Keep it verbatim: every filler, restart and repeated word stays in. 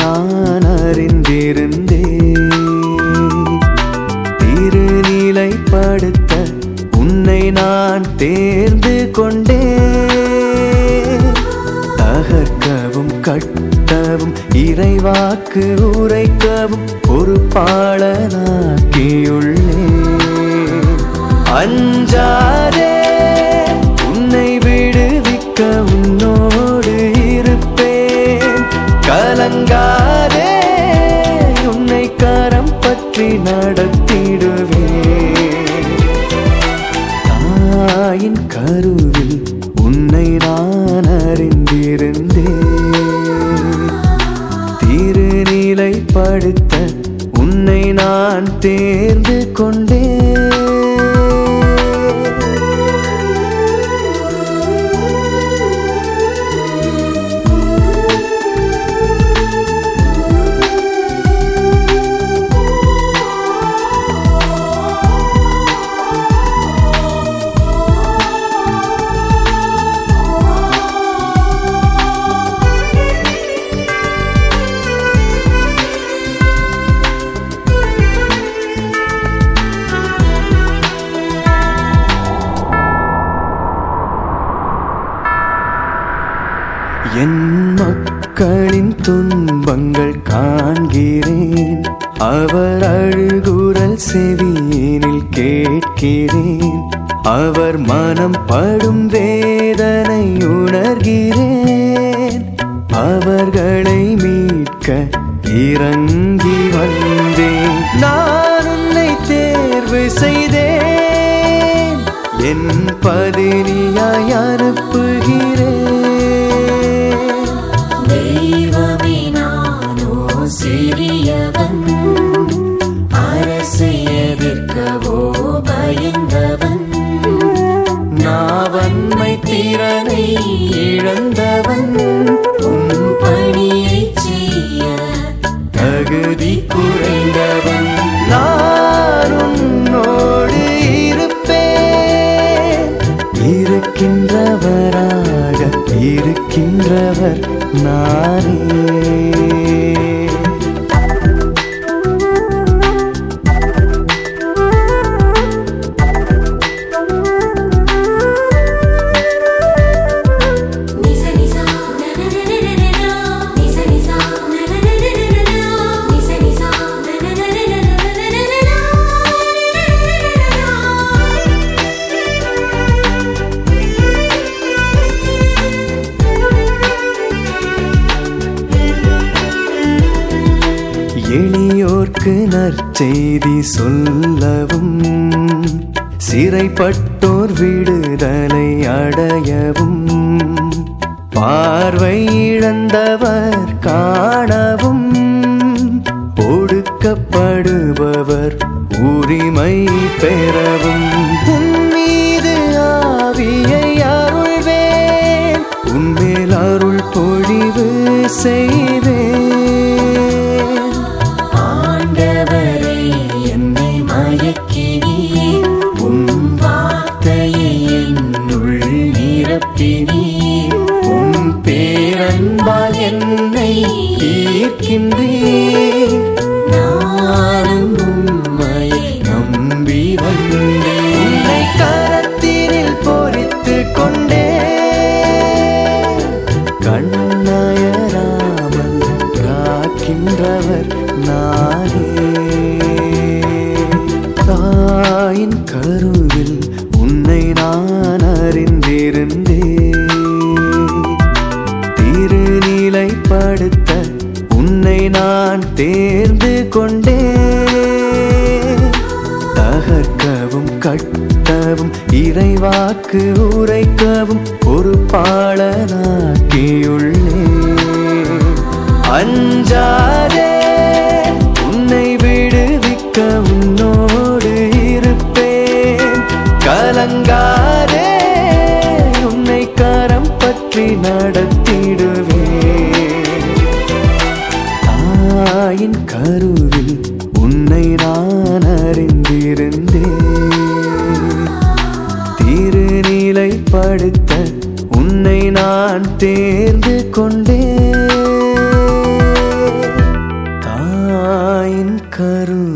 நான் அறிந்திருந்தேன். திருநிலைப்படுத்த உன்னை நான் தேர்ந்து கொண்டேன். தகர்க்கவும் கட்டவும் இறைவாக்கு உரைக்கவும் பொறுப்பாளனாக்கியுள்ளேன். அஞ்சாதே, உன்னை விடுவிக்க உன்னோடு இருப்பேன். கலங்காதே, உன்னை கரம் பற்றி நடத்திடுவேன். தாயின் கருவில் உன்னை நான் அறிந்திருந்தேன். திருநிலைப்படுத்த உன்னை நான் தேர்ந்து கொண்டேன். என் மக்களின் துன்பங்கள் காண்கிறேன். அவர் அழுகுரல் செவியினில் கேட்கிறேன். அவர் மனம் படும் வேதனை உணர்கிறேன். அவர்களை மீட்க இறங்கி வந்தேன். நான் உன்னை தேர்வு செய்தேன். என் பதினியாய் அனுப்புகிறேன். தெய்வமே, நானோ சிறியவன், அரசை எதிர்க்கவோ பயந்தவன். நாவன்மை திறனை இழந்தவன், உன் பணியை செய்ய தகுதி குறைந்தவன். நான் உன்னோடு இருப்பேன். இருக்கின்றவராக இருக்கின்றவர் நானே. எளியோர்க்கு நற்செய்தி சொல்லவும், சிறைப்பட்டோர் விடுதலை அடையவும், பார்வை இழந்தவர் காணவும், ஒடுக்கப்படுபவர் உரிமை பெறவும். உன் மீது ஆவியை அருள்வேன். உன்மேல் அருள் பொழிவு செய்வேன். உம் பேரன்பால் என்னை ஈர்க்கின்றீர். நானும் உம்மையை நம்பி வந்தேன். உன்னை கரத்தினில் பொறித்து கொண்டேன். கண்ணயராமல் காக்கின்றவர் நானே. தாயின் கருவில் உன்னை நான் அறிந்திருந்தேன். திருநிலைப்படுத்த உன்னை நான் தேர்ந்து கொண்டேன். தகர்க்கவும் கட்டவும் இறைவாக்கு உரைக்கவும் பொறுப்பாளனாக்கியுள்ளேன். அஞ்சாதே, உன்னை விடுவிக்க உன்னோடு இருப்பேன். கலங்காதே, உன்னை கரம் பற்றி நடத்திடுவேன். தாயின் கருவில் உன்னை நான் அறிந்திருந்தேன். திருநிலைப்படுத்த உன்னை நான் தேர்ந்து கொண்டேன். கருவில்